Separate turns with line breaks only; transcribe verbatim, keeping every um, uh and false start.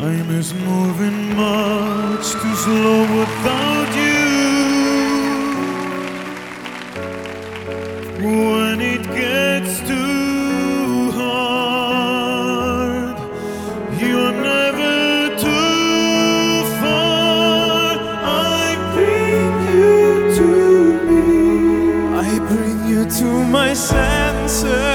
Time is moving much too slow without you. When it gets too hard, you're never too far. I bring you to me. I bring you to my senses.